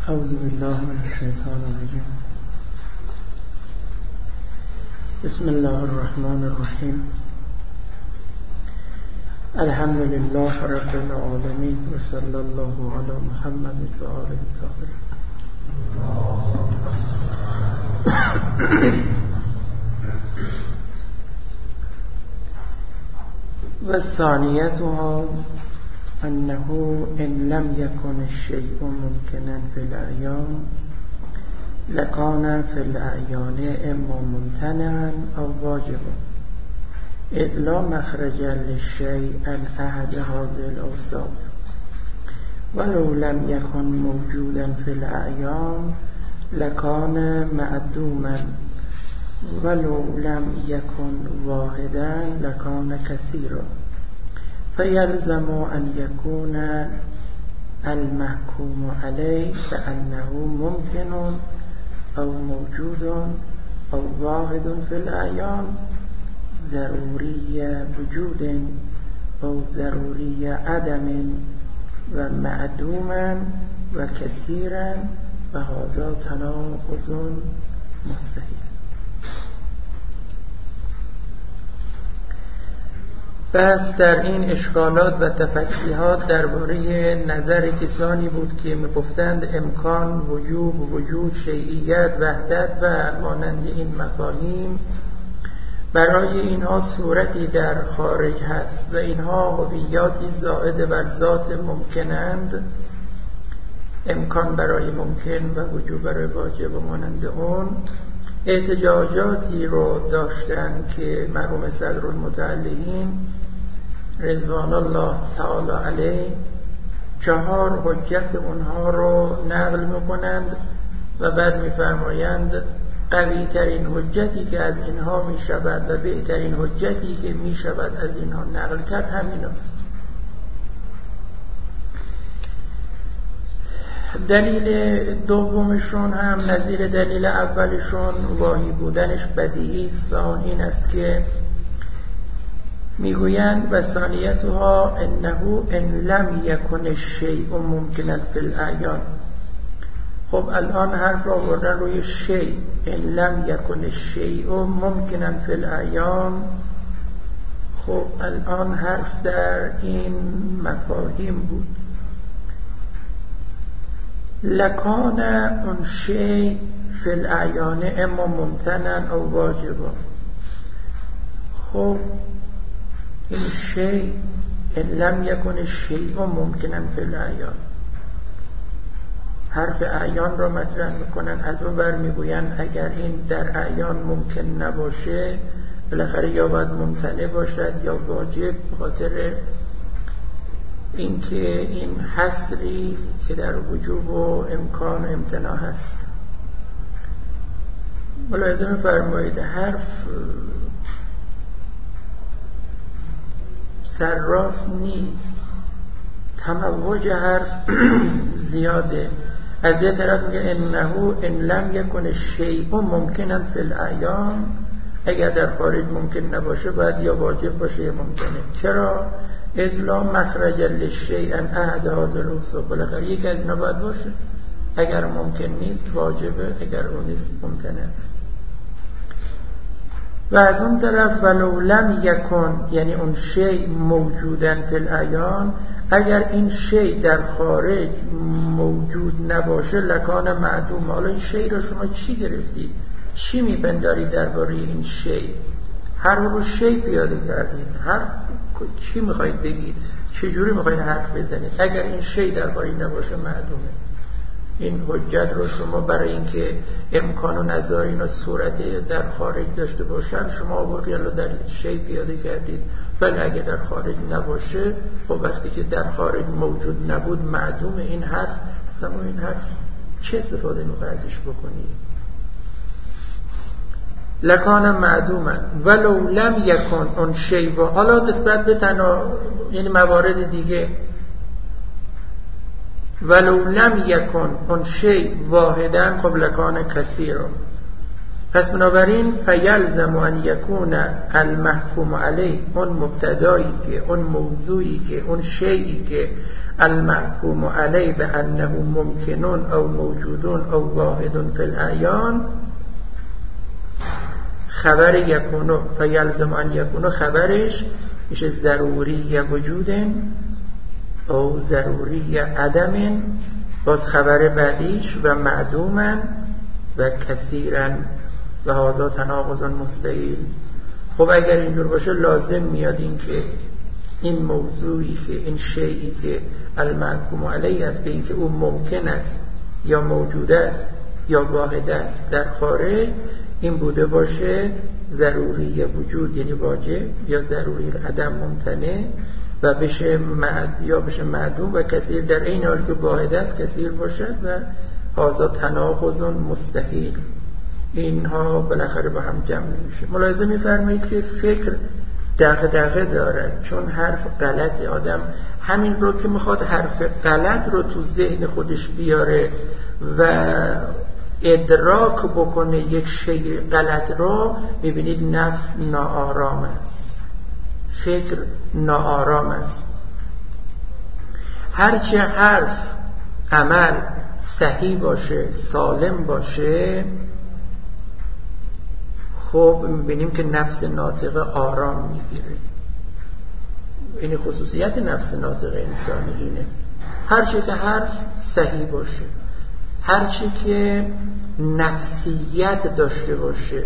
اعوذ بالله من الشیطان الرجیم. بسم الله الرحمن الرحیم. الحمد لله رب العالمین و صلی الله علی محمد و آله الطاهرین. و ثانیتها انه ان لم یکن الشیء ممکنا فی الاعیان لکان فی الاعیان اما ممتنعا او واجبا اذ لا مخرج للشیء عن احد هذه الاوصاف ولو لم یکن موجودا فی الاعیان لکان معدوما ولو لم یکن واحدا لکان کثیرا فیلزم ان یکون المحکوم علیه بأنه ممکن او موجود او واحد فی الاعیان ضروری وجود او ضروری عدم و معدوما و کثیرا و هذا تناقض مستحیل. بس در این اشکالات و تفصیحات درباره نظر کسانی بود که میگفتند امکان، وجود، شیعیت، وحدت و مانند این مفاهیم برای اینها صورتی در خارج هست و اینها هویاتی زائد بر ذات ممکنند، امکان برای ممکن و وجود برای واجب و مانند اون. احتجاجاتی رو داشتن که مرحوم صدرالمتعلقین رضوان الله تعالی علیه 4 حجت اونها رو نقل میکنند و بعد میفرمایند قوی ترین حجتی که از اینها میشود و بهترین حجتی که میشود از اینها نقل کرد همین است. دلیل دومشون هم نظیر دلیل اولشون واهی بودنش بدیهی است و آن این است که میگویند و ثانیتها انه ان لم یکن الشیء ممکنا فی الاعیان. خب الان حرف را آوردن روی شیء، ان لم یکن الشیء ممکنا فی الاعیان. خب الان حرف در این مفاهیم بود. لکان اون شیء فی الاعیان اما ممتنعا او واجبا. خب این شیء ان لم یکن الشیء ممکنا فی الاعیان، حرف اعیان را مطرح میکنن. از اون ور میگوین اگر این در اعیان ممکن نباشه بالاخره یا باید ممتنع باشد یا واجب، به خاطر اینکه این حصری که در وجوب و امکان و امتناع هست. ملاحظه می‌فرمایید حرف سرراست نیست، تموج حرف زیاده. از یه طرف میگه انه ان لم یکن الشیء ممکنا فی الاعیان، اگر در خارج ممکن نباشه باید یا واجب باشه یا ممکنه. چرا؟ اذ لا مخرج للشیء عن احد هذه الاوصاف، بالاخره یک از اینا باید باشه. اگر ممکن نیست واجبه، اگر اون نیست ممکن است. و از اون طرف ولو لم یکن، یعنی اون شیء موجودن فی الاعیان، اگر این شیء در خارج موجود نباشه لکان معدوم. حالا این شیء رو شما چی گرفتید؟ چی میپندارید درباره این شیء؟ هر رو شیء پیاده کردید، هر چی میخواید بگید؟ چجوری میخواید حرف بزنید؟ اگر این شیء در خارج نباشه معدومه. این حجت رو شما برای اینکه امکان و نظارین و صورت در خارج داشته باشن شما آوردید در شیء پیاده کردید. ولی اگه در خارج نباشه، خب وقتی که در خارج موجود نبود معدوم. این حرف اصلا این حرف چه استفاده میخوای ازش بکنی؟ لکان معدوما ولو لم یکن اون شیء. و حالا نسبت به یعنی موارد دیگه ولو لم یکن اون شیء واحدا خب لکان کثیرا. پس بنابراین فیلزم ان یکون المحکوم علیه، اون مبتدایی که اون موضوعی که اون شیئی که المحکوم علی بانه ممکن او موجود او واحد فی الاعیان خبر یکونو فیلزم ان یکونو خبرش میشه ضروری وجود او ضروری عدم، باز خبر بعدیش و معدوما و کثیرا و هذا تناقض مستحیل. خب اگر اینجور باشه لازم میاد این که این موضوعی که این شیئی که المحکوم علیه است به این که او ممکن است یا موجود است یا واحد است در خارج، این بوده باشه ضروری وجود یعنی واجب یا ضروری عدم ممتنع و بشه یا بشه معدوم و کثیر، در این حال که واحد است کثیر باشد و هذا تناقض مستحیل. اینها بالاخره با هم جمع میشه. ملاحظه می‌فرمایید که فکر دغدغه دارد، چون حرف غلط آدم همین رو که میخواد حرف غلط رو تو ذهن خودش بیاره و ادراک بکنه یک شی غلط رو، میبینید نفس ناآرام است، فکر ناآرام است. هرچه حرف عمل صحیح باشه سالم باشه، خب میبینیم که نفس ناطقه آرام میگیره. این خصوصیت نفس ناطقه انسانی اینه، هرچی که حرف صحیح باشه، هرچی که نفسیت داشته باشه،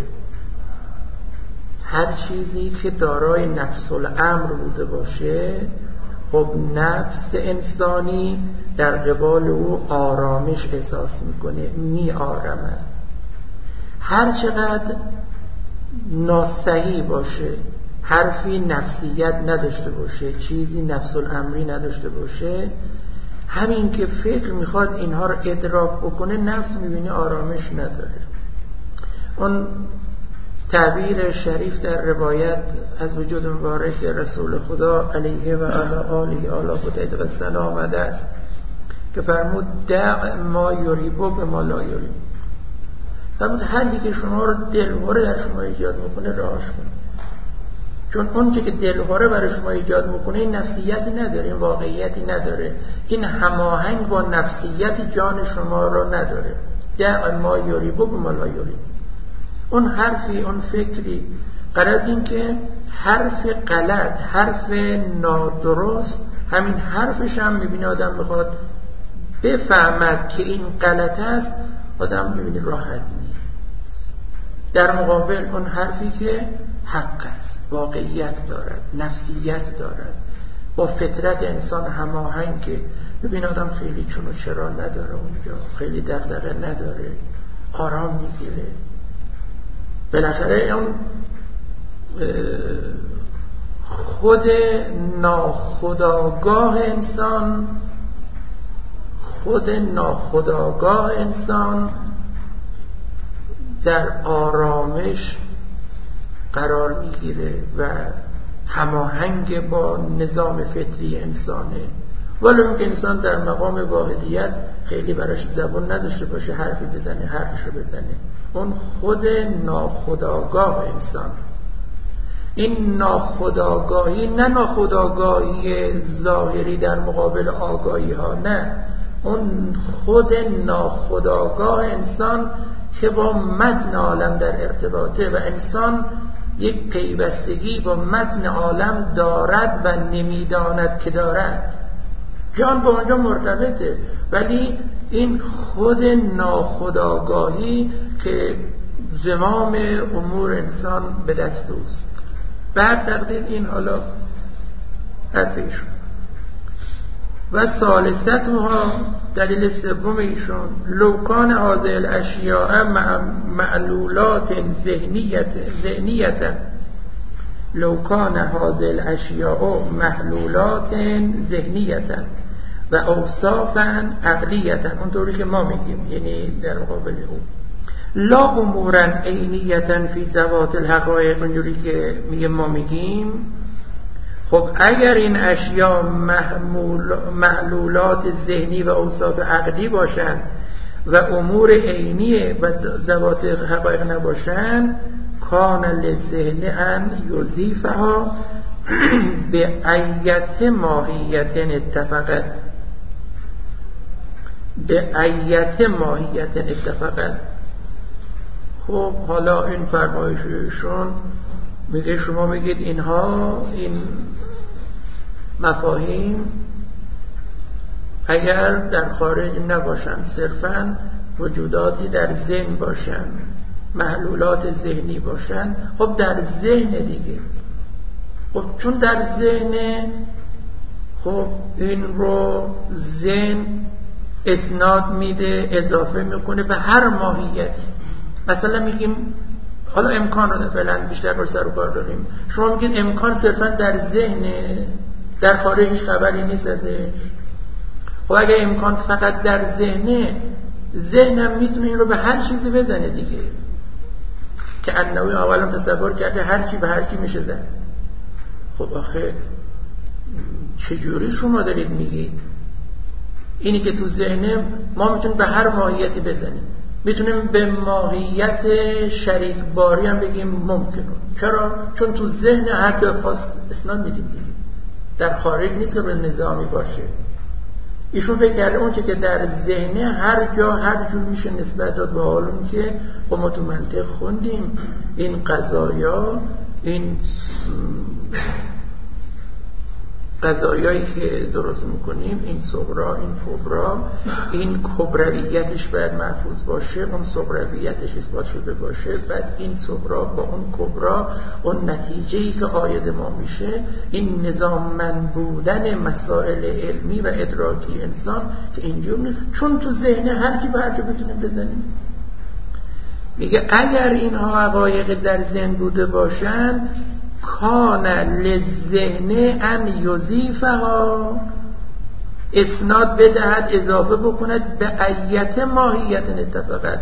هر چیزی که دارای نفس الامر بوده باشه، خب نفس انسانی در قبال او آرامش احساس میکنه، میآرمه. هر چقدر ناصحیح باشه، حرفی نفسیت نداشته باشه، چیزی نفس الامری نداشته باشه، همین که فکر میخواد اینها رو ادراک بکنه، نفس میبینه آرامش نداره. اون تعبیر شریف در روایت از وجود مبارک رسول خدا علیه و آله و سلام آمده است که فرمود دع ما یریبو به ما لا یریب. فرمود هر چیزی که شما رو دلهره در شما ایجاد میکنه راهش کنید، چون اون که دلهره برای شما ایجاد میکنه این نفسیتی نداره، این واقعیتی نداره، این هماهنگ با نفسیت جان شما رو نداره. دع ما یریبو به ما لا یریب. اون حرفی، اون فکری، غرض این که حرف غلط، حرف نادرست، همین حرفش هم میبینه آدم میخواد بفهمد که این غلط است، آدم میبینه راحت نیست. در مقابل اون حرفی که حق است، واقعیت دارد، نفسیت دارد، با فطرت انسان هماهنگ، که ببین آدم خیلی چون و چرا نداره اونجا، خیلی دغدغه نداره، آرام میگیره. بالاخره اون خود ناخودآگاه انسان در آرامش قرار میگیره و هماهنگ با نظام فطری انسانه. ولی اینکه انسان در مقام واحدیت خیلی براش زبان نداشته باشه، حرفی بزنه، حرفشو بزنه، اون خود ناخودآگاه انسان. این ناخودآگاهی نه ناخودآگاهی ظاهری در مقابل آگاهی ها، نه، اون خود ناخودآگاه انسان که با متن عالم در ارتباطه و انسان یک پیوستگی با متن عالم دارد و نمیداند که دارد. جان با اونجا مرتبطه، ولی این خود ناخودآگاهی که زمام امور انسان به دست اوست. بعد تقدیر این حالا حرفیشون و ثالثتها، دلیل سوم ایشون، لوکان هذه الاشیاء معلولات ذهنیت لوکان هذه الاشیاء محلولات ذهنیت و اوصافا عقلیت، اونطوری که ما میگیم، یعنی در مقابل او لا امورا عینیتا فی ذوات الحقایق، اونجوری که میگه ما میگیم. خب اگر این اشیاء محلولات ذهنی و اوصاف عقلی باشن و امور عینی و ذوات حقایق نباشن، کان للذهن ان یضیفها به ایت ماهیت اتفقت به ایت ماهیت اتفاقا. خب حالا این فرمایششون میگه شما میگید اینها این مفاهیم اگر در خارج نباشن، صرفاً وجوداتی در ذهن باشن، محلولات ذهنی باشن، خب در ذهن دیگه. خب چون در ذهن، خب این رو ذهن اسناد میده، اضافه میکنه به هر ماهیتی. مثلا میگیم حالا امکان رو فعلا بیشتر بر سر و کار داریم، شما میگید امکان صرفا در ذهن، در خارجش خبری نیست ازش. خب اگه امکان فقط در ذهنه، ذهنم میتونه این رو به هر چیزی بزنه دیگه، که انوی اولا تصور کرده هر چی به هر چی میشه زن. خب آخه چجوری شما دارید میگید اینی که تو ذهنه ما میتونیم به هر ماهیتی بزنیم؟ میتونیم به ماهیت شریک باری هم بگیم ممکنه. چرا؟ چون تو ذهن هر دو خواست اسناد میدیم دیگه، در خارج نیست که به نظامی باشه. ایشون فکر کرده اون که در ذهنه هر جا هر جور میشه نسبت داد، به حال اون که ما تو منطق خوندیم این قضایا، این قضایایی که درست میکنیم، این صغرا، این کبرا، این کبرویتش باید محفوظ باشه، اون صغرویتش اثبات شده باشه، بعد این صغرا با اون کبرا، اون نتیجه‌ای که عاید ما میشه، این نظاممند بودن مسائل علمی و ادراکی انسان که اینجور نیست، چون تو ذهن هر کی به هر جا بتونیم بزنیم. میگه اگر اینها حقایق در ذهن بوده باشن، کان للذهن ان یضیفها، اسناد بدهد، اضافه بکند به ایت ماهیت اتفاقت.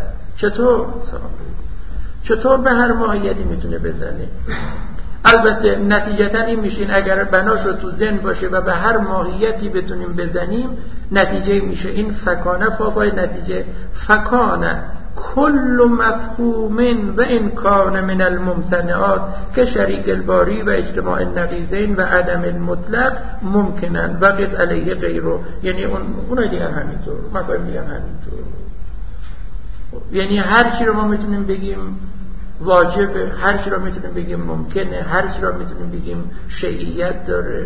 چطور به هر ماهیتی میتونه بزنه؟ البته نتیجتا این میشین اگر بناشو تو ذهن باشه و به هر ماهیتی بتونیم بزنیم، نتیجه میشه این فکانه، فافای نتیجه فکانه کل مفهوم و انکان من الممتنعات که شریک الباری و اجتماع النقیضین و عدم المطلق ممکنن و قص علیه غیره. یعنی اونای دیگر همینطور، مفاهیم دیگر همینطور. یعنی هر چی رو ما میتونیم بگیم واجبه، هر چی رو میتونیم بگیم ممکنه، هر چی رو میتونیم بگیم شیعیت داره.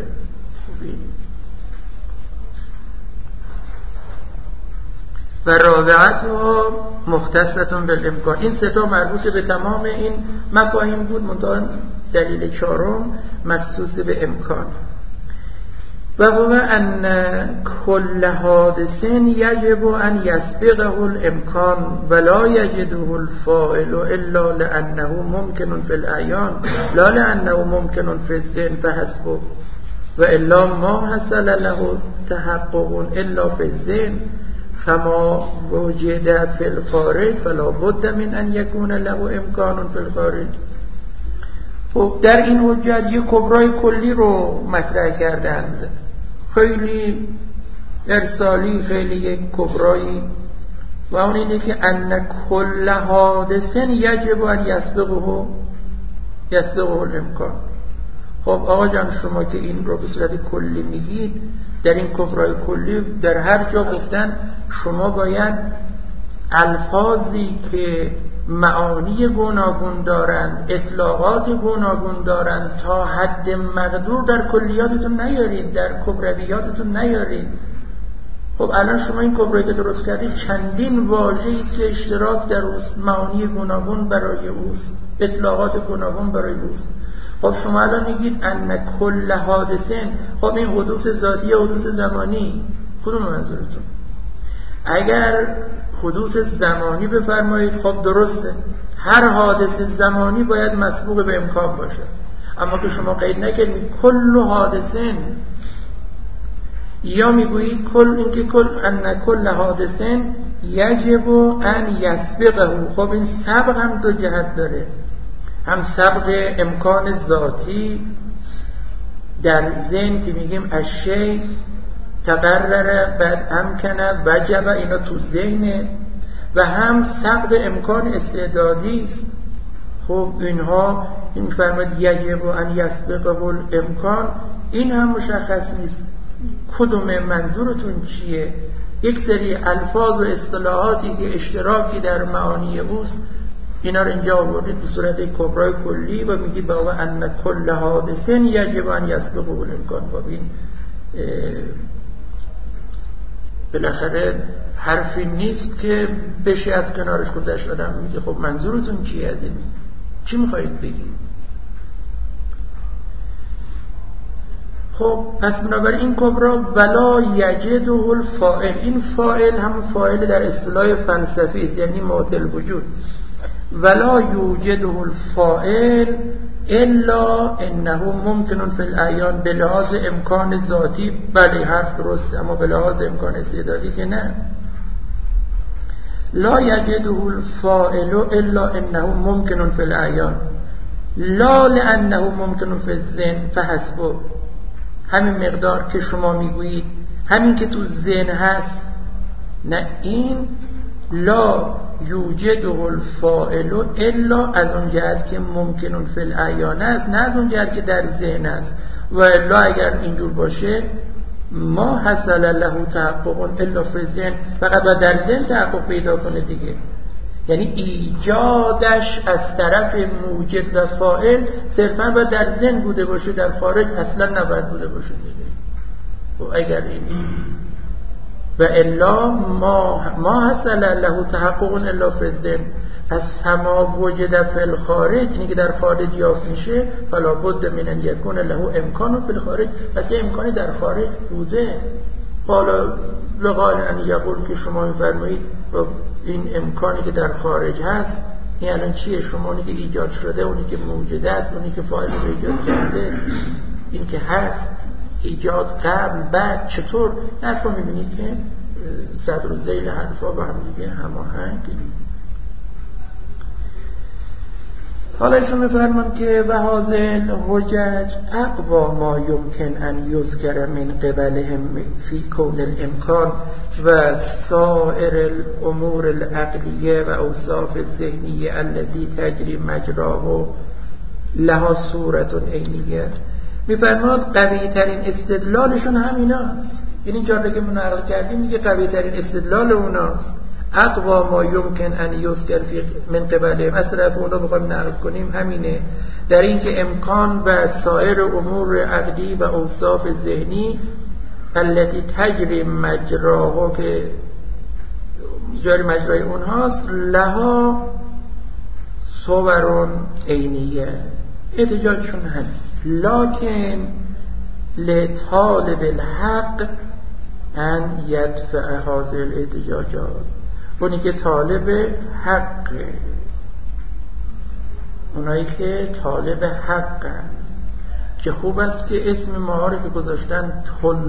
و رابعتها مختصتون بالامکان. این سه تا مربوط به تمام این مفاهیم بود، منتها دلیل چهارم مخصوص به امکان. و هو ان کل حادث یجب ان یسبقه الامکان ولا یجده الفاعل الا لانه ممکن فی الاعیان لا لانه ممکن فی الذهن فحسبه و الا ما حصل له تحقق الا فی الذهن فما وجد فی الخارج فلا بد من ان یکون له امکان فی الخارج. خب در این حجت یک کبرای کلی رو مطرح کردند، خیلی ارسالی، خیلی یک کبرایی، و اون اینه که ان کل حادث یجب ان یسبقه الامکان. خب آقا جان شما که این رو به صورت کلی میگید، در این کبرای کلی در هر جا گفتن شما باید الفاظی که معانی گوناگون دارند، اطلاقات گوناگون دارند، تا حد مقدور در کلیاتتون نیارید، در کبرویاتتون نیارید. خب الان شما این کبرایی که درست کردید چندین واژه‌ای است که اشتراک در اوست، معانی گوناگون برای اوست، اطلاقات گوناگون برای اوست. خب شما الان میگید ان کل حادثن، خب این حدوث ذاتی یا حدوث زمانی، کدوم منظورتون؟ اگر حدوث زمانی بفرمایید خب درسته، هر حادث زمانی باید مسبوق به امکان باشه، اما که شما قید نکردید کل حادثن، یا میگویید کل، اینکه کل ان کل حادثن یجب ان یسبقه. خب این سبق هم دو جهت داره، هم سبق امکان ذاتی در ذهن که میگیم اشی تقرره بعد امکنه وجب، اینا تو ذهنه، و هم سبق امکان استعدادی است. خب اینها این فرمود یجب ان یسبقه الامکان، این هم مشخص نیست کدوم منظورتون چیه. یک سری الفاظ و اصطلاحاتی که اشتراکی در معانی اوست، اینا رو اینجا آوردید به صورت کبرای کلی و میگید با ان کل حادث یجب ان یسبقه الامکان. با این بالاخره حرفی نیست که بشه از کنارش گذشت. آدم میگه خب منظورتون چیه از این؟ چی میخواهید بگید؟ خب پس بنابراین این کبرا ولا یجده الفاعل، این فاعل هم فاعل در اصطلاح فلسفی است، یعنی معطل وجود. ولا یوجده الفاعل الا انه ممکن فی الاعیان، به لحاظ امکان ذاتی بله حرف درست، اما به لحاظ امکان استعدادی که نه. لا یجده الفاعل الا انه ممکن فی الاعیان لا لانه ممکن فی الذهن فحسبه. همین مقدار که شما میگویید، همین که تو ذهن هست، نه این لا یوجده الفاعل الا از اون جهت که ممکن فی الاعیان است، نه از اون جهت که در ذهن است. و الا اگر اینجور باشه ما حصل له تحقق الا فی الذهن، فقط باید در ذهن تحقق پیدا کنه دیگه. یعنی ایجادش از طرف موجد و فاعل صرفا باید در ذهن بوده باشه، در خارج اصلا نباید بوده باشه دیگه. و اگر این و الا ما حصل له تحقق الا فی الذهن، پس فما وجد فی الخارج، اینی که در خارج یافت میشه، فلا بد من ان یکون له امکان فی الخارج، پس یه امکانی در خارج بوده. قال لقال ان یقول، که شما میفرمایید این امکانی که در خارج هست این الان چیه؟ شما اونی که ایجاد شده، اونی که موجود است، اونی که فاعل رو ایجاد کرده، این که هست، ایجاد قبل بعد چطور؟ حرفا میبینید که صدر و ذیل حرفا با هم دیگه هماهنگ نیست. حالا ایشون میفرمان که و هذل حجج اقوا ما یمکن ان یذکر من قبلهم فی کون الامکان و سائر الامور العقلیه و اوصاف الذهنیه التي تجری مجراه لها صورت عینیه. میفرماد قوی ترین استدلالشون همیناست. این جا که ما نقل کردیم میگه قوی ترین استدلال اوناست. اقوا ما یمکن ان یذکر فی من قبلهم، از طرف اونا بخوایم نقل کنیم همینه، در این که امکان و سایر امور عقلی و اوصاف ذهنی التي تجری مجراه، که جاری مجرای اونهاست، لها صور عینیه. احتجاجشون همین. لکن لطالب الحق ان یدفع هذه الاحتجاجات، اونی که طالب حقه، اونایی که طالب حقن، که خوب است که اسم معارف گذاشتن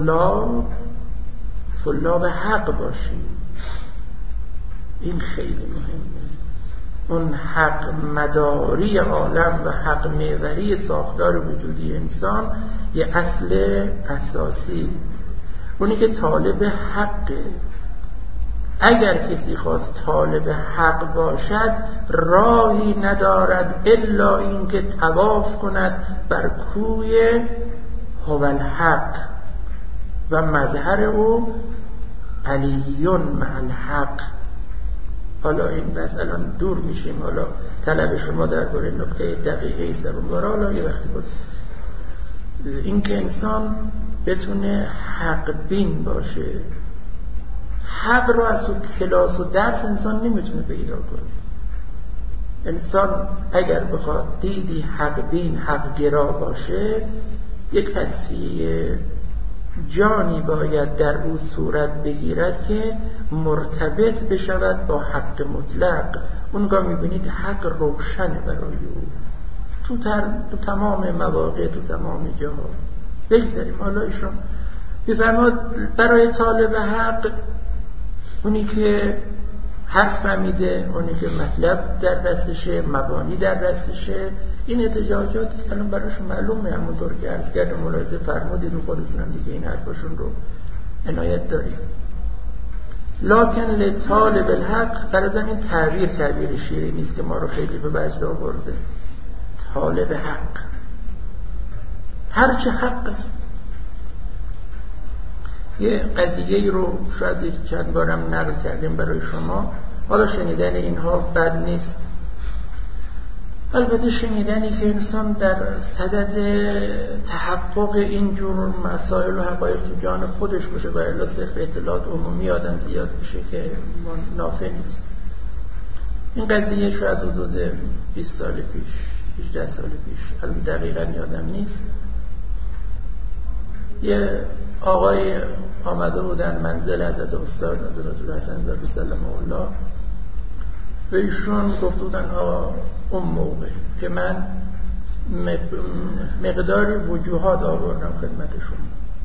طلاب حق باشی. این خیلی مهمه. اون حق مداری عالم و حق محوری ساختار وجودی انسان یه اصل اساسی است. اونی که طالب حقه، اگر کسی خواست طالب حق باشد راهی ندارد الا این که طواف کند بر کوی هو الحق و مظهر او علیون مع الحق. حالا این بس الان دور میشیم، حالا طلب شما درباره نکته دقیقی است در اون باره، حالا یه وقتی باز این که انسان بتونه حق بین باشه. حق رو از تو کلاس و درس انسان نمیتونه پیدا کنه. انسان اگر بخواد دیدی حق بین، حق گرا باشه، یک تصفیه جانی باید در او صورت بگیرد که مرتبط بشود با حق مطلق. اونگاه میبینید حق روشن برای او تو تمام مواقع، تو تمام جاها. بگذاریم حالا ایشون بفرماد برای طالب حق، اونی که حرف فهمیده، اونی که مطلب در دستشه، مبانی در دستشه، این احتجاجات الان براشون معلومه، همونطور که عرض کردم ملاحظه فرمودید و خودتون هم دیگه این حرفاشون رو عنایت دارید. لکن لطالب الحق، فرضم این تعبیر شیری نیست که ما رو خیلی به وجد آورده. طالب حق هرچه حق است، یه قضیه رو شاید چند بارم نقل کردیم برای شما، حالا شنیدن اینها بد نیست. البته شنیدنی که انسان در صدد تحقق اینجور مسائل و حقایق تو جان خودش باشه و الا صرف اطلاعات عمومی آدم زیاد بشه که نافع نیست. این قضیه شاید حدود 20 سال پیش 18 سال پیش، الان دقیقا یادم نیست، یه آقای آمده بودن منزل حضرت استاد حضرت الحسن زاده سلام الله، به ایشون گفته بودن اون موقع که من مقداری وجوهات آوردم خدمتشون،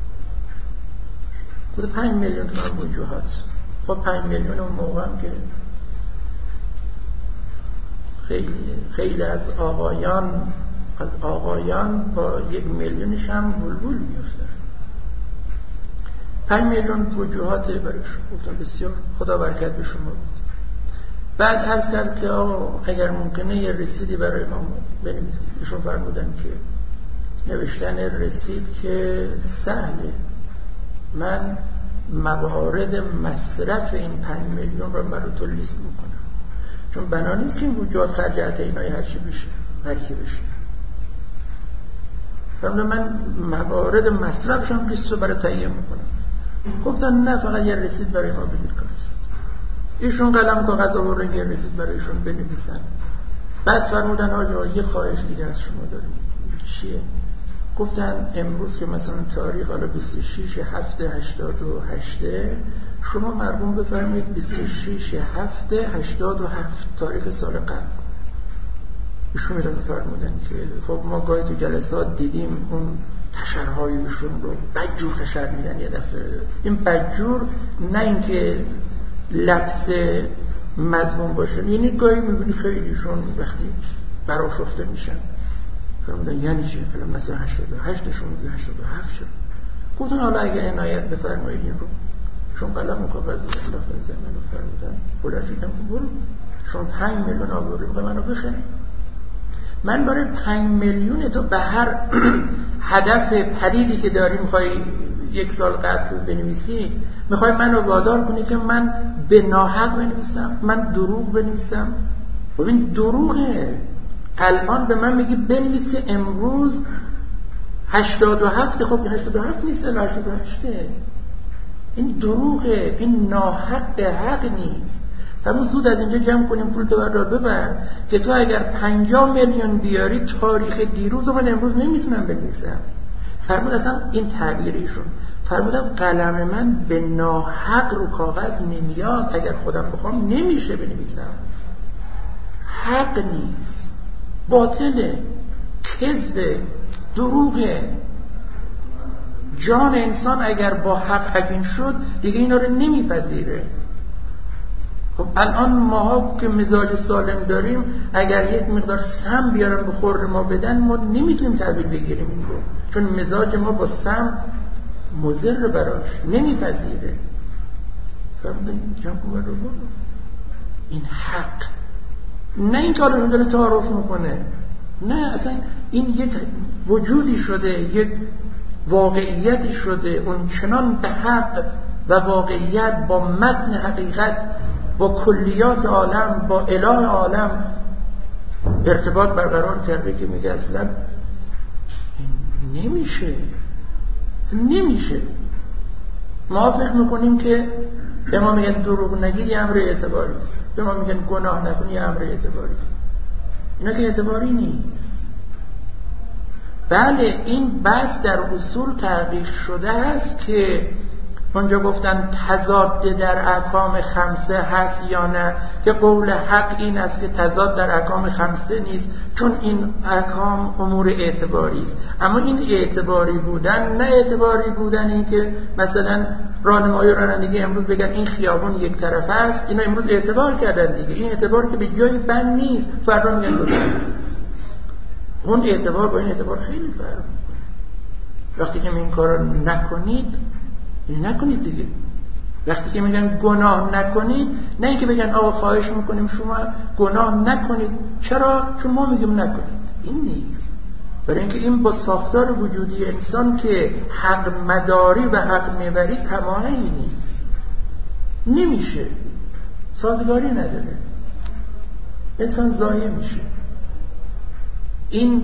بوده 5 میلیون تومان وجوهات. خب 5 میلیون اون موقع هم که خیلی از آقایان با 1 میلیونش هم بلبل میافتن. 5 میلیون وجوهات برایش گفتم بسیار، خدا برکت به شما بود. بعد عرض کرد که اگر ممکنه یه رسیدی برای ما بنویسید. ایشون فرمودن که نوشتن رسید که سهله، من موارد مصرف این 5 میلیون رو برای تو لیست میکنم، چون بنا نیست که این وجوهات خرجت اینای هرچی بشه هرکی بشه. فرمودن من موارد مصرفشم لیست رو برای تهیه میکنم. گفتن نه، فقط یه رسید برای ما بدید کافیست. ایشون قلم کاغذ آوردن که رسید برایشون بنویسن. بعد فرمودن آقا یه خواهش دیگه از شما داریم. چیه؟ گفتن امروز که مثلا تاریخ حالا 26/7/88 شما مرقوم بفرمایید 26/7/87 تاریخ سال قبل. ایشون میرن فرمودن که خب ما گاهی تو جلسات دیدیم اون تشرهایشون رو بدجور تشر میدن. یه دفعه این بدجور نه اینکه لبس مضمون باشه، یعنی گاهی میبینی خیلیشون وقتی براشفته میشن فرمودن یعنی چه؟ الان مثلا 88 شون 87 شد. گفتن حالا اگر عنایت بفرمایید این رو، چون قلم و کاغذ اخلاف نظر منو فرمودن بلند شدم که برو شما 5 میلیون آوردیم که منو بخریم. من برای 5 میلیون تو به هر هدف پلیدی که داری میخوای 1 سال قبل بنویسی، میخوای منو وادار کنی که من به ناحق بنویسم، من دروغ بنویسم. ببین دروغه. الان به من میگی بنویس که امروز 87. خب 87 نیست، 88. این دروغه، این ناحق حق نیست. همون زود از اینجا جمع کنیم پول تو را ببر که تو اگر 50 میلیون بیاری تاریخ دیروز رو من امروز نمیتونم بنویسم. فرمود اصلا این تعبیریشون، فرمودم قلم من به ناحق رو کاغذ نمیاد، اگر خودم بخوام نمیشه بنویسم. حق نیست، باطله، کذبه، دروغه. جان انسان اگر با حق عجین شد دیگه اینا رو نمیپذیره. خب الان ماها که مزاج سالم داریم، اگر یک مقدار سم بیارن به خورد ما بدن، ما نمیتونیم تحویل بگیریم این رو، چون مزاج ما با سم مضر براش نمیپذیره. فرمودن جمع رو برو، این حق نه این کار رو داره تعارف میکنه، نه اصلا این یک وجودی شده، یک واقعیتی شده، اون چنان به حق و واقعیت با متن حقیقت، با کلیات عالم، با اله عالم ارتباط برقرار کرده که میگه اصلا نمیشه. ما فکر میکنیم که به ما میگن دروغ نگید یه امر اعتباری است، به ما میگن گناه نکنی یه امر اعتباری است. اینا که اعتباری نیست. بله این بحث در اصول تحقیق شده است که اونجا گفتن تضاد در احکام خمسه هست یا نه، که قول حق این است که تضاد در احکام خمسه نیست، چون این احکام امور اعتباری است. اما این اعتباری بودن نه اعتباری بودن این که مثلا راهنمایی رانندگی امروز بگن این خیابون یک طرفه است، اینا امروز اعتبار کردن دیگه. این اعتبار که به جای بند نیست، فردا میگن دو طرفه است. اون اعتبار با این اعتبار خیلی فرق میکنه. وقتی که این کارو نکنید دیگه. وقتی که میگن گناه نکنید، نه اینکه بگن آقا خواهش میکنیم شما گناه نکنید. چرا؟ چون ما میگیم نکنید. این نیست. برای اینکه این با ساختار وجودی انسان که حق مداری و حق میبری هماهنگ نیست، نمیشه، سازگاری نداره، انسان ضایع میشه. این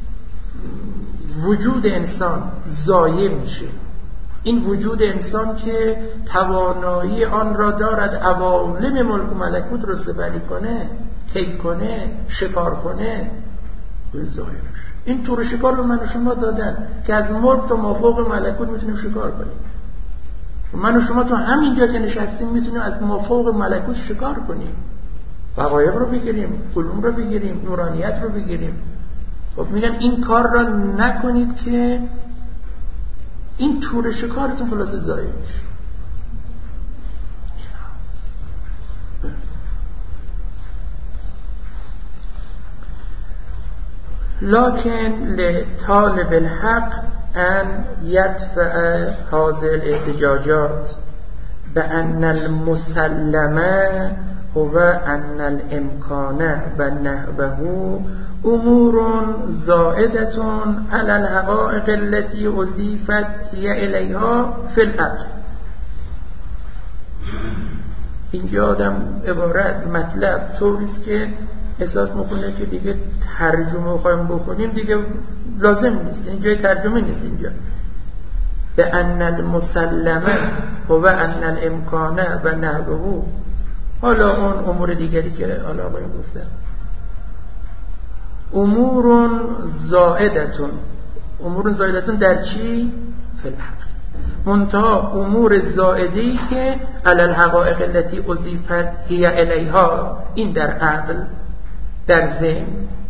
وجود انسان ضایع میشه، این وجود انسان که توانایی آن را دارد عوالم ملک و ملکوت رو سپری کنه، طی کنه، شکار کنه، ضایع میشه. این طور شکار به من و شما دادن که از ملک تا مافوق ملکوت میتونیم شکار کنیم. من و شما تو همینجا که نشستیم میتونیم از مافوق ملکوت شکار کنیم، حقایق رو بگیریم، علوم رو بگیریم، نورانیت رو بگیریم. خب میگن این کار را نکنید که این طور شکارتون خلاص ضایع میشه. لكن لطالب الحق أن يدفع هذه الاحتجاجات بأن المسلمة هو أن الإمكان ونحوه أمور زائدة على الحقائق التي أضيفت هي إليها في العقل. اینجا آدم عبارت مطلب طوریست که احساس میکنه که دیگه ترجمه خواهیم بکنیم دیگه لازم نیست، اینجا ترجمه نیست. اینجا به ان المسلمه و ان الامکانه و نحوه، حالا اون امور دیگری که حالا آقایون گفتن، امور زائدتون. امور زائدتون در چی؟ فی الحق. منتها امور زائده‌ای که علی الحقائق التي اضیفت هی الیها، این در عقل، در ذهن،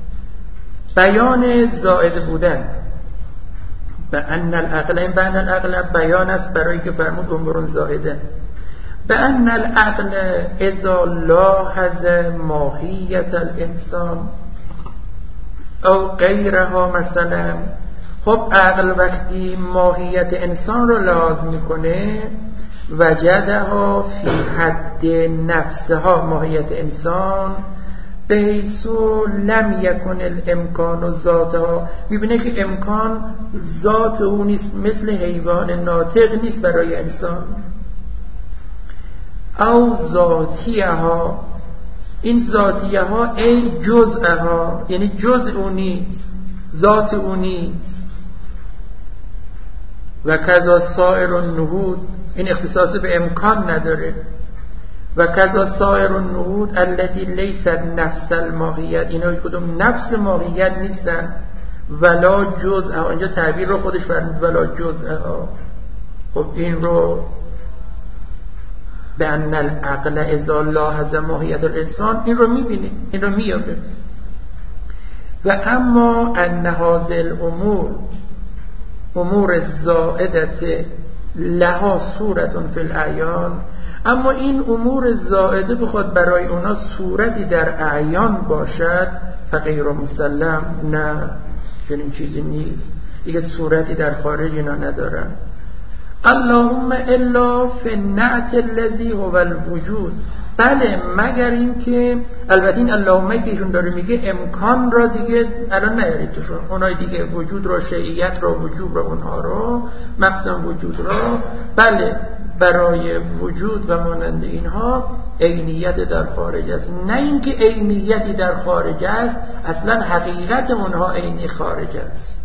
بیان زائد بودن. بأن العقل، این بأن العقل بیان است برای که فرمود امور زائده. بأن العقل اذا لاحظ ماهیت الانسان او غیرها، مثلا خب عقل وقتی ماهیت انسان رو لحاظ میکنه، وجدها فی حد نفسها، ماهیت انسان، بحیثو لم یکن الامکان ذاتها، میبینه که امکان ذات او نیست، مثل حیوان ناطق نیست برای انسان. او ذاتیها، این ذاتیها ای جزءها، یعنی جزء او نیست، ذات او نیست. و کذا سائر النهود، این اختصاص به امکان نداره. و کذا سائر النهود التي ليست نفس الماهیت، اینا کدوم نفس ماهیت نیستن. ولا جزء، اینجا تعبیر رو خودش فرمود ولا جزء. خب این رو به ان العقل اذا لاحظ ماهیت الانسان، این رو میبینه، این رو میابه. و اما ان هذه الامور امور زائدت لها صورت فی الاعیان، اما این امور زائده بخواد برای اونا صورتی در اعیان باشد، فغیر مسلم، نه، چنین چیزی نیست دیگه، صورتی در خارج اینا ندارن. اللهم الا فی النعت الذی هو الوجود، بله مگر این که، البته این اللهم که ایشون داره میگه امکان را دیگه الان نیارید توشون، اونای دیگه وجود را، شیعیت را، وجوب را، اونها را، مقسم وجود را، بله برای وجود و مانند اینها عینیت در خارج است. نه اینکه عینیتی در خارج است، اصلا حقیقت اونها عینی خارج است.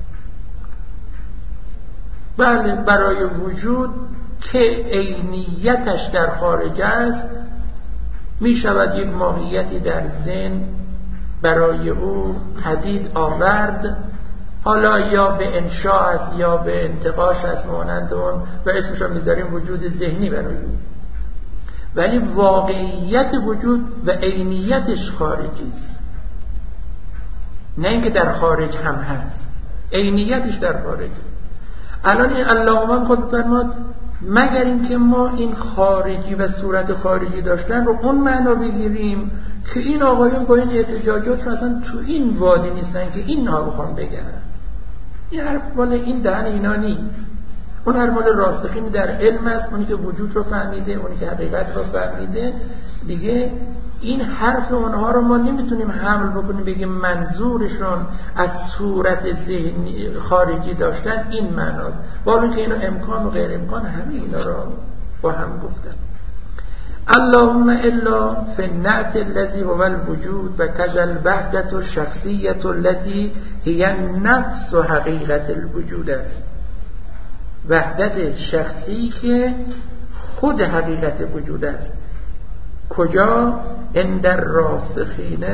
بله برای وجود که عینیتش در خارج است، می شود یک ماهیتی در ذهن برای او پدید آورد، حالا یا به انشاء است یا به انتقاش است مانند اون، و اسمش رو میذاریم وجود ذهنی برای او، ولی واقعیت وجود و عینیتش خارجی است، نه اینکه در خارج هم هست، عینیتش در خارج. الان این اللهم خود فرمود مگر اینکه ما این خارجی و صورت خارجی داشتن رو اون معنا بگیریم که این آقایون با این احتجاجات اصلا تو این وادی نیستن که این ها بخوام بگن، این حرف مال این دهن اینا نیست، اون هر مال راستخینی در علم است، اونی که وجود رو فهمیده، اونی که حقیقت رو فهمیده دیگه این حرف اونها رو ما نمیتونیم حمل بکنیم بگیم منظورشون از صورت ذهنی خارجی داشتن این معناست، ولی که اینو امکان و غیر امکان همه اینا رو با هم گفتن. اللهم الا فی النعت الذی هو الوجود و کذا الوحدة الشخصیة التي هي نفس و حقیقت الوجود است. وحدت شخصی که خود حقیقت وجود است. کجا؟ عند الراسخین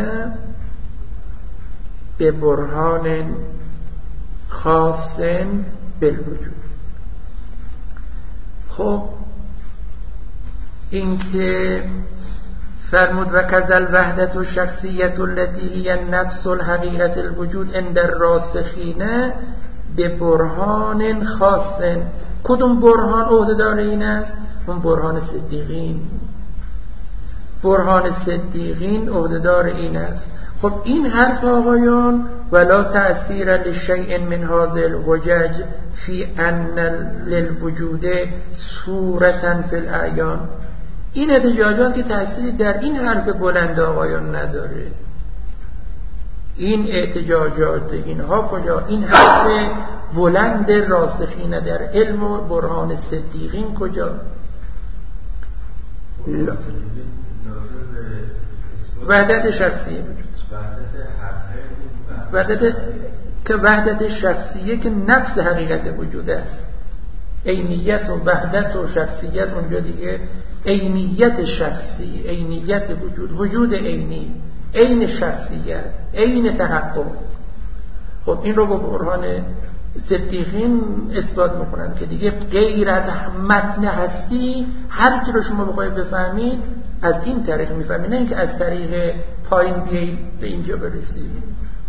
به برهان خاص بالوجود. خب این که فرمود و کذا الوحدة الشخصیة التي هي نفس الحقیقت الوجود عند الراسخین به برهان خاص. کدوم برهان عهده‌دار این است؟ اون برهان صدیقین. برهان صدیقین عهده‌دار این است. خب این حرف آقایان ولا تأثیر لشیء من هذه الحجج فی ان للوجود صورة فی الاعیان، این احتجاجات که تأثیری در این حرف بلند آقایان نداره. این احتجاجات اینها کجا؟ این حرف بلند راسخین در علم و برهان صدیقین کجا؟ وحدت شخصیه وجود، وحدت که وحدت شخصیه که نفس حقیقت وجود است. عینیت و وحدت و شخصیت اونجا دیگه عینیت شخصی، عینیت وجود، وجود عینی، عین شخصیت، عین تحقق. خب این رو با برهان صدیقین اثبات میکنند که دیگه غیر از متن هستی هر چی رو شما بخواید بفهمید از این طریق میفهمید، نه اینکه از طریق پایین بیایید به اینجا برسید.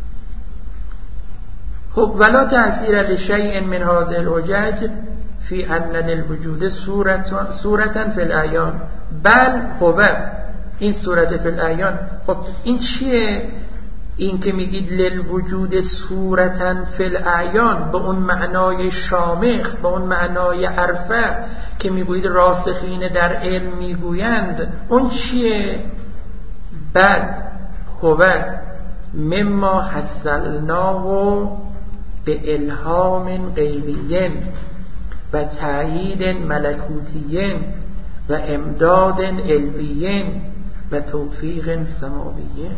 خب ولا تأثیر لشیء من هذه الحجج فی ان للوجود صورة فی الاعیان بل هو، این صورت فی الاعیان. خب این چیه؟ این که میگید للوجود صورتن فی الاعیان به اون معنای شامخ، به اون معنای عرفه که میگویید راسخین در علم میگویند، اون چیه؟ بل هو مما حصلناه به الهام غیبیین و تأیید ملکوتیین و امداد علویین و توفیق سماویین.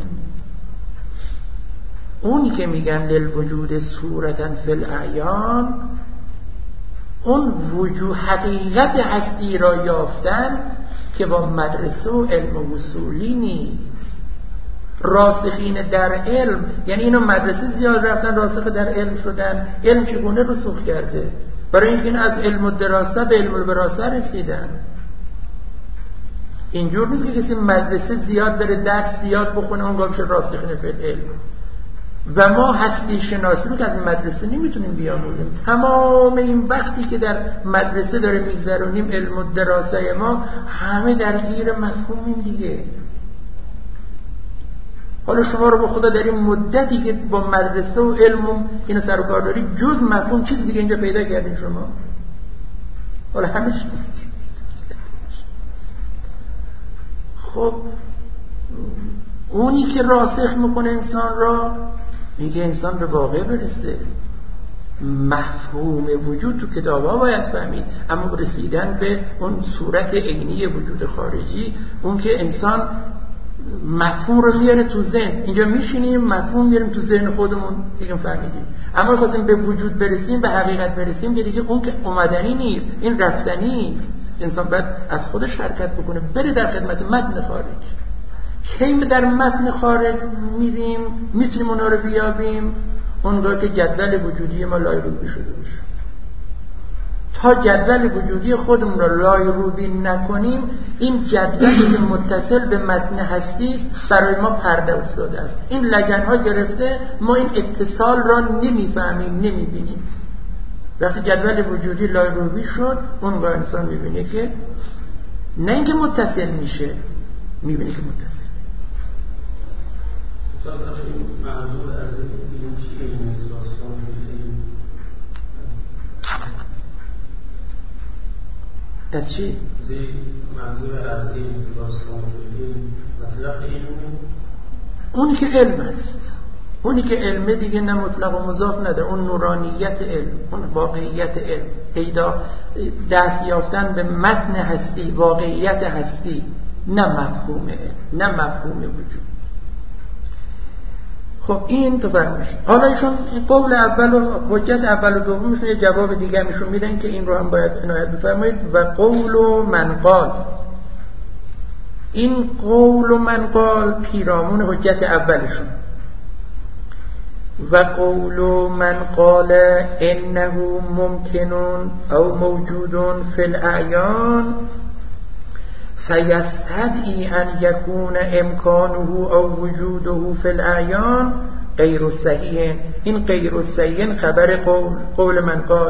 اونی که میگن للوجود صورتن فی الاعیان، اون وجود حقیقت هستی را یافتن که با مدرسه و علم وصولی نیست. راسخین در علم یعنی اینو مدرسه زیاد رفتن، راسخ در علم شدن. علم چگونه رسوخ کرده؟ برای اینکه این از علم الدراسه به علم الوراثه رسیدن. اینجور نیست که کسی مدرسه زیاد بره درس زیاد بخونه اونگاه بشه راسخین فی العلم. و ما هستی شناسی رو که از مدرسه نمیتونیم بیاموزیم. تمام این وقتی که در مدرسه داره میگذرونیم علم الدراسه ما همه درگیر مفهومیم دیگه. حالا شما رو به خدا در این مدتی که با مدرسه و علم و اینو سر و کار داری جز مفهوم چیزی دیگه اینجا پیدا کردین شما؟ حالا همه چی. خب اونی که راسخ میکنه انسان را میگه انسان به واقع برسه. مفهوم وجود تو کتاب‌ها باید فهمید، اما رسیدن به اون صورت عینی وجود خارجی، اون که انسان مفهوم رو میاره تو ذهن. اینجا میشینیم مفهوم میاریم تو ذهن خودمون دیگه فهمیدیم، اما خواستیم به وجود برسیم، به حقیقت برسیم، دیگه اون که اومدنی نیست، این رفتنی است. انسان باید از خودش حرکت بکنه، بره در خدمت متن خارج. کی در متن خارج میریم میتونیم اونا رو بیابیم؟ اونگاه که جدول وجودی ما لایروبی شده باشه. تا جدول وجودی خودمون رو لایروبی نکنیم، این جدولی که متصل به متن هستی است برای ما پرده افتاده است. این لگن‌ها گرفته، ما این اتصال را نمیفهمیم، نمیبینیم. وقتی جدول وجودی لایروبی شد، اونگاه انسان میبینه که نه اینکه متصل میشه، میبینه که متصل. این منظور از این چیه؟ این احساس کنید از چی؟ منظور از این مطلق علم، اونی که علم است، اونی که علمه دیگه نه مطلق و مضاف نداره، اون نورانیت علم، اون واقعیت علم، پیدا دست یافتن به متن هستی، واقعیت هستی، نه مفهوم علم، نه مفهوم وجود. خب این تو فرمایش. حالا ایشون قول اول و حجت اول و دومشون یه جواب دیگه میشون میدن که این رو هم باید عنایت بفرمایید. و قول من قال، این قول و من قال پیرامون حجت اولشون. و قول من قال انه ممکن او موجود فی الاعیان فیستدعی ان یکون امکانه او وجوده فی الاعیان غیر صحیح. این غیر صحیح خبر قول من قال.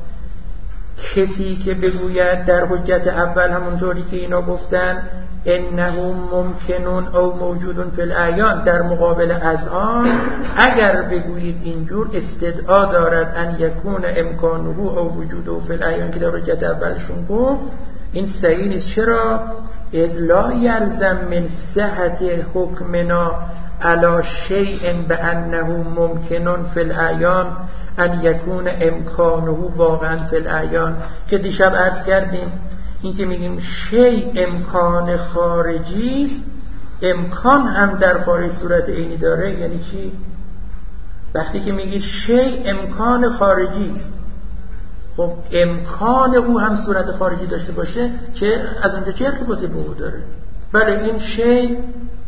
کسی که بگوید در حجت اول همونطوری که اینا گفتن انه ممکن او موجود فی الاعیان، در مقابل از آن اگر بگویید اینجور استدعا دارد ان یکون امکانه او وجوده فی الاعیان که در حجت اولشون گفت، این صحیح نیست. چرا؟ اذ لا یلزم من صحت حکمنا علی شیء بانه ممکن فی الاعیان ان یکون امکانه واقعا فی الاعیان، که دیشب عرض کردیم این که میگیم شیء امکان خارجی است، امکان هم در خارج صورت عینی داره. یعنی چی؟ وقتی که میگی شیء امکان خارجی است، خب امکان او هم صورت خارجی داشته باشه که از اونجا چه ارتباطی به او داره؟ بله این شیء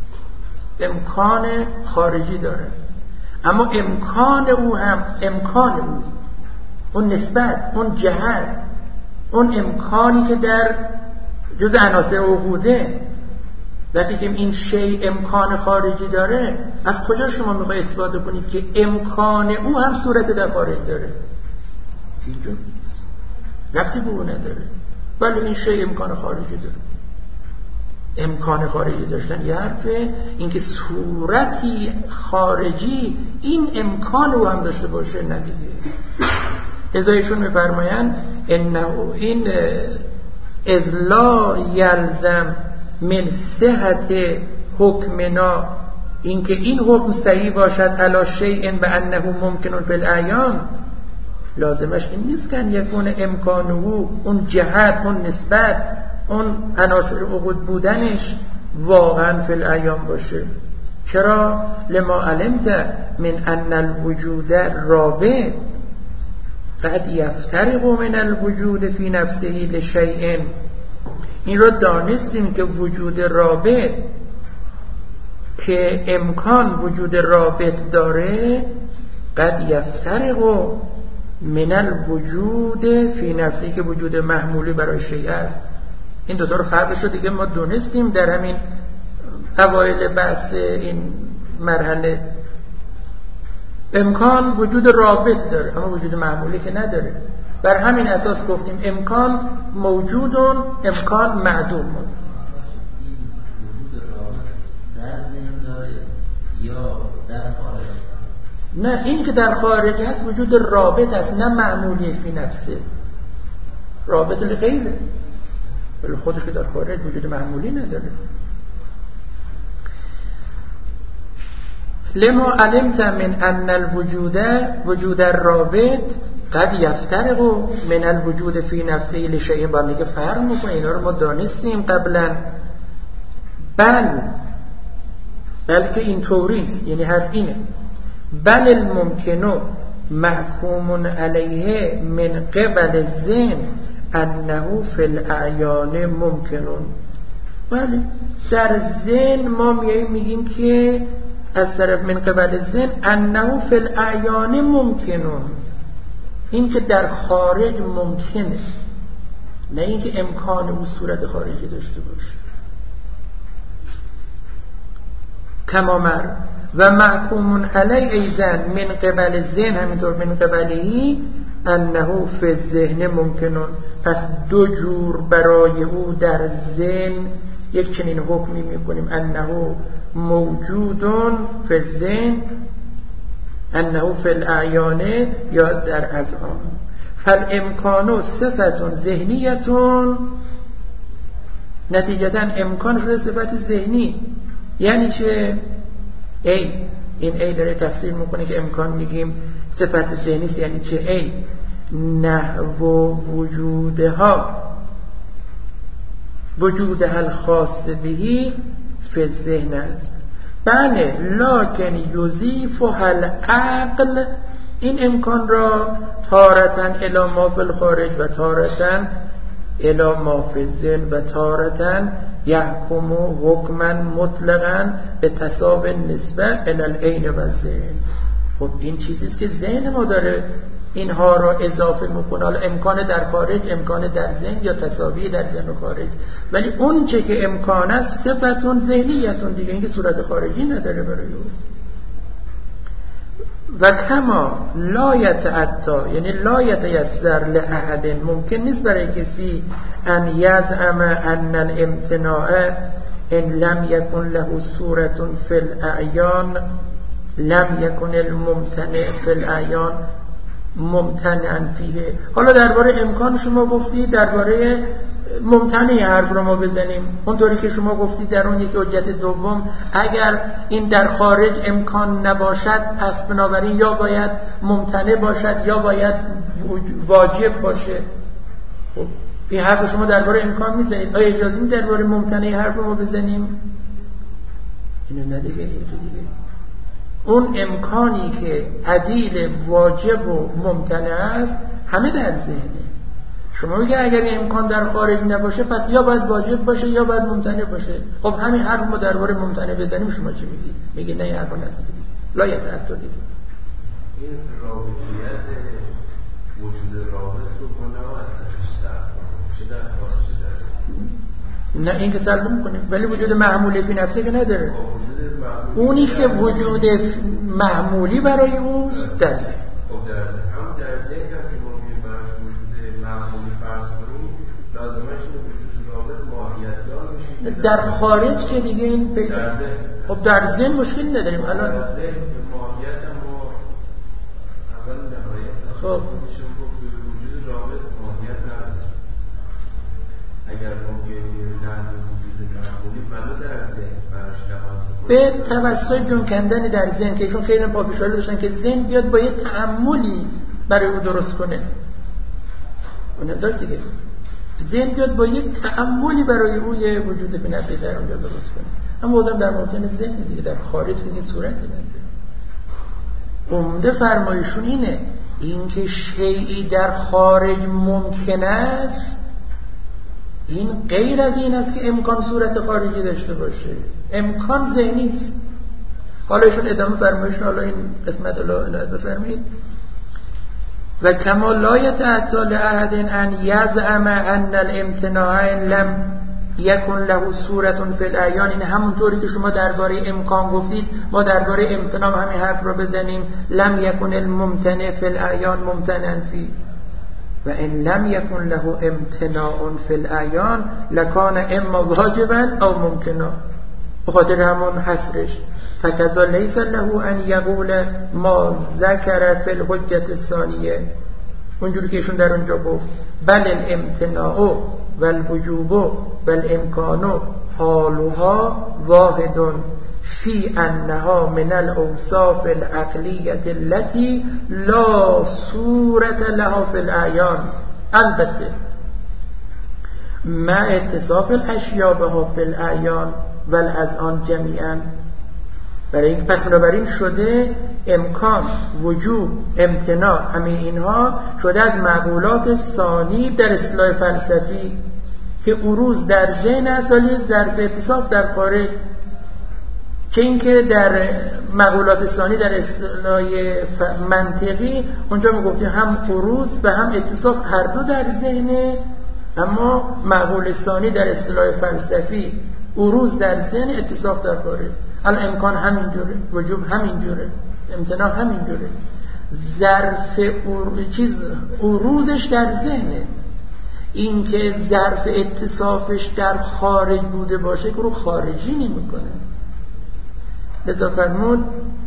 امکان خارجی داره، اما امکان او هم امکان او، اون نسبت، اون جهت، اون امکانی که در جز عناصر وجوده، وقتی که این شیء امکان خارجی داره، از کجا شما میخواید اثبات کنید که امکان او هم صورت در خارج داره؟ اینجا ربطی به او نداره. ولی این شیء امکان خارجی داره. امکان خارجی داشتن یه حرفه، این که صورتی خارجی این امکان او هم داشته باشه ندیگه. ازایشون میفرمایند این اذ لا یلزم من صحت حکمنا، این که این حکم صحیح باشد علی شیء بانه ممکن فی الاعیان، لازمش این نیست که یکون امکانه، اون جهت، اون نسبت، اون عناصر عقود بودنش واقعا فی الاعیان باشه. چرا؟ لما علمت من ان الوجود رابط قد یفترق من الوجود فی نفسه لشیء. این رو دانستیم که وجود رابط که امکان وجود رابط داره قد یفترق من الوجود فی نفسه، که وجود محمولی برای شیء است. این دو تا رو فرقش رو دیگه ما دونستیم در همین اوایل بحث این مرحله. امکان وجود رابط داره اما وجود معمولی که نداره. بر همین اساس گفتیم امکان موجودون، امکان معدوم. این وجود رابط در ذهن داره یا در خارج؟ نه، این که در خارج هست وجود رابط هست، نه معمولی فی نفسه. رابط لغیره، ولی خودش که در خارج وجود معمولی نداره. لما علمت من ان الوجود وجود الرابط قد یفترق من الوجود فی نفسه لشیء، با میگه فرق میکنه. اینا رو ما دانستیم قبلا. بلکه این طوریست، یعنی حرف اینه بل الممکن محکوم علیه من قبل الذهن انه فی الاعیان ممکنون. بله در ذهن ما میگیم که از طرف من قبل الذهن انه فی الاعیان ممکنون، این که در خارج ممکنه، نه این که امکان او صورت خارجی داشته باشه. کما مر و محکوم علی ایزن من قبل الذهن، همینطور من قبلهی انه فی الذهن ممکنون. پس دو جور برای او در ذهن یک چنین حکمی میکنیم، انه موجودون فی الذهن، انه فی الاعیان، یا در اذهان. فالامکان صفت ذهنیتون نتیجتا امکان شده صفت ذهنی. یعنی چه؟ این ای داره تفسیر میکنه که امکان میگیم صفت ذهنی است. یعنی چه؟ ای نحو وجودها وجودها الخاص بهی فی الذهن است. بله لکن یضیفها العقل، این امکان را تارتن الی ما فی الخارج و تارتن الی ما فی الذهن و تارتن یحکم حکما مطلقا به تساوی نسبه الی العین و الذهن. خب این چیزی است که ذهن ما داره اینها را اضافه میکنه. حالا امکان در خارج، امکان در ذهن، یا تساوی در ذهن و خارج. ولی اون چه که امکان است صفتون ذهنیتون دیگه، اینکه صورت خارجی نداره برای او. و کما لا یتعطا، یعنی لا یتیسر لأحد، ممکن نیست برای کسی ان یزعم ان الامتناع ان لم یکن له صورت فی الاعیان لم یکن الممتنع فی الاعیان ممتنعا فیه. حالا درباره امکان شما گفتید، درباره ممتنع حرف رو ما بزنیم. اونطوری که شما گفتید در اون یکی حجت دوم، اگر این در خارج امکان نباشد پس بنابراین یا باید ممتنع باشد یا باید واجب باشه. خب این حرف شما درباره امکان میزنید، آیا اجازه میدید درباره ممتنع حرف رو ما بزنیم؟ اینو ندیگه. این دیگه اون امکانی که عدیل واجب و ممتنع است همه در ذهنه. شما میگه اگر این امکان در خارج نباشه پس یا باید واجب باشه یا باید ممتنع باشه. خب همین حرف ما درباره ممتنع بزنیم شما چی میگید؟ میگه نه این حرفا نزدید. لا یتعطا دیگه. این رابطیت وجود رابط رو ما نباید ازش سلب کنیم. چه در خارج نه این که سلب میکنیم، ولی وجود معمولی فی نفسه که نداره. اونی که وجود معمولی برای اوست در ذهن. خب در ذهن هم در ذهن که ما میگیم براش وجود معمولی فرض کنیم لازمش اینه وجود رابط ماهیت‌دار بشه. در خارج که دیگه این پیدا. خب در ذهن مشکلی نداریم الان. در ذهن ماهیت ما اول نهایت. خب میشه گفت وجود رابط ماهیت نداره. اگر ما بگیم نه وجود معمولی ولی در ذهن براش لحاظ به توسط جون کندن در ذهن که ایشون خیلی پافشاری داشتن که ذهن بیاد با یه تأملی برای او درست کنه. اون داشت دیگه. ذهن بیاد با یه تأملی برای او یه وجود به نفسه در اونجا درست کنه. اما بازم در موطن ذهن دیگه، در خارج دیگه صورتی نداره. عمده فرمایشون اینه، اینکه شیئی در خارج ممکن است این غیر از این است که امکان صورت خارجی داشته باشه. امکان ذهنی است. حالا ایشون ادامه فرمایشون، حالا این قسمت رو عنایت بفرمایید. و کما لا یتعطا لأحد ان یزعم ان الامتناع لم یکن له صورت فی الاعیان. این همونطوری که شما درباره امکان گفتید ما درباره امتناع همین حرف رو بزنیم، لم یکن الممتنع فی الاعیان ممتنعا فی و ان لم یکن له امتناع فی الاعیان لکان اما واجبا او ممکنا. بخاطر همون حصرش فکذا لیس له ان یقول ما ذکر فی الحجة الثانیه، اونجوری که ایشون در اونجا گفت بل الامتناع والوجوب والامکان حالها واحد فی انها من الاوصاف العقلیه التي لا صورت لها فی الاعیان، البته مع اتصاف الاشیاء بها فی الاعیان والاذهان جمیعا. برای این پس بنابراین شده امکان، وجود، امتناع، همه اینها شده از معقولات ثانی در اصطلاح فلسفی که عروض در ذهن است ولی ظرف اتصاف در خارج. که اینکه در معقولات ثانی در اصطلاح منطقی اونجا ما گفتیم هم عروض و هم اتصاف هر دو در ذهنه، اما معقول ثانی در اصطلاح فلسفی عروض در ذهن، اتصاف در خارج. الان امکان همینجوره، وجوب همینجوره، امتناع همینجوره. ظرف عروضش در ذهنه. این که ظرف اتصافش در خارج بوده باشه که رو خارجی نمی‌کنه. لذا فرمود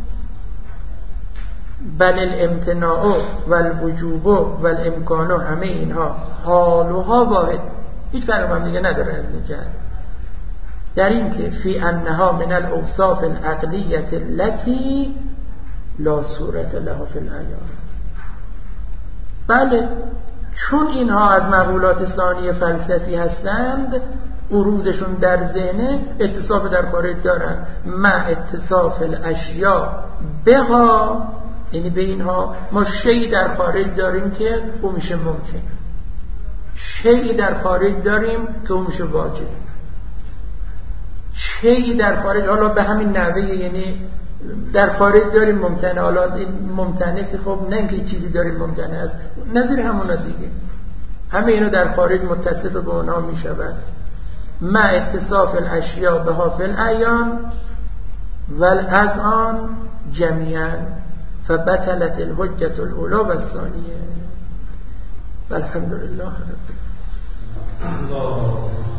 بل الامتناع والوجوب والامکان، همه اینها حالها واحد، هیچ فرق هم دیگه نداره از این جهت. در این که فی انها من الاوصاف العقلیه التي لا صورت لها فی العیان. بله، چون اینها از مقولات ثانی فلسفی هستند، عروضشون در ذهن اتصاف در خارج دارن، مع اتصاف الاشیاء بها، یعنی به اینها ما شیئی در خارج داریم که او میشه ممکن، شیئی در خارج داریم که او میشه واجب، شیئی در خارج، حالا به همین نحوه، یعنی در خارج داریم ممکنه، حالا این ممکنه که خب نه اینکه چیزی داریم ممکنه است، نظیر همونا دیگه، همه اینو در خارج متصف به اونها می شود. مع اتصاف الاشیاء بها فی الاعیان والاذعان جمیعا فبطلت الحجة الاولی و الثانیه. والحمد لله رب العالمین.